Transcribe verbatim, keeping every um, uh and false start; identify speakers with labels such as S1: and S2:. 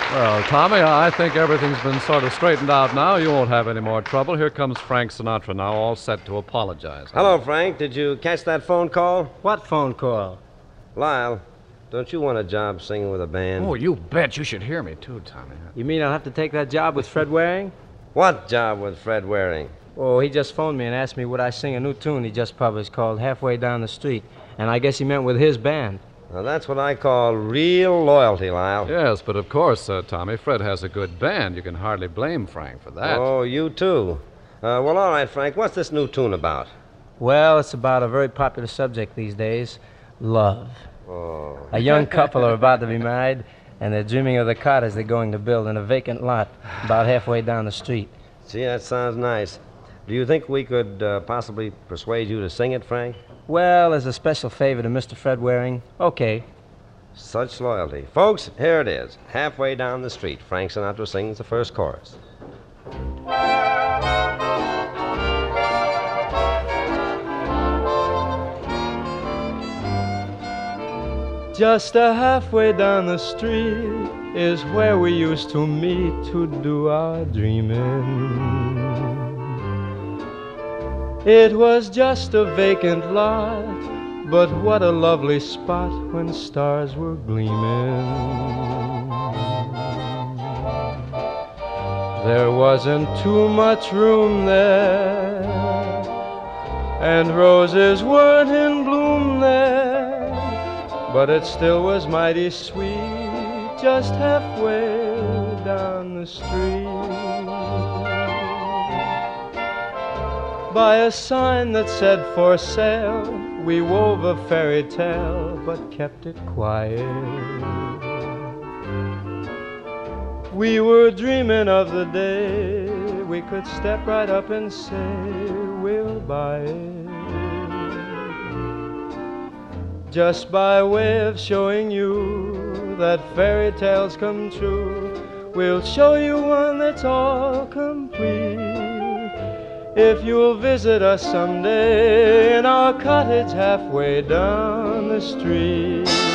S1: Well, Tommy, I think everything's been sort of straightened out now. You won't have any more trouble. Here comes Frank Sinatra now, all set to apologize.
S2: Hello, Frank. Did you catch that phone call?
S3: What phone call?
S2: Lyle, don't you want a job singing with a band?
S1: Oh, you bet. You should hear me, too, Tommy.
S3: You mean I'll have to take that job with Fred Waring?
S2: What job with Fred Waring?
S3: Oh, he just phoned me and asked me would I sing a new tune he just published called Halfway Down the Street. And I guess he meant with his band.
S2: Now, that's what I call real loyalty, Lyle.
S1: Yes, but of course, uh, Tommy, Fred has a good band. You can hardly blame Frank for that.
S2: Oh, you too. Uh, well, all right, Frank. What's this new tune about?
S3: Well, it's about a very popular subject these days, love.
S2: Oh.
S3: A young couple are about to be married, and they're dreaming of the cottage they're going to build in a vacant lot about halfway down the street.
S2: Gee, that sounds nice. Do you think we could uh, possibly persuade you to sing it, Frank?
S3: Well, as a special favor to Mister Fred Waring, okay.
S2: Such loyalty. Folks, here it is. Halfway down the street, Frank Sinatra sings the first chorus.
S3: Just a halfway down the street is where we used to meet to do our dreaming. It was just a vacant lot, but what a lovely spot when stars were gleaming. There wasn't too much room there, and roses weren't in bloom there, but it still was mighty sweet, just halfway down the street. By a sign that said for sale, we wove a fairy tale, but kept it quiet. We were dreaming of the day we could step right up and say, we'll buy it. Just by way of showing you that fairy tales come true, we'll show you one that's all complete. If you'll visit us someday in our cottage halfway down the street.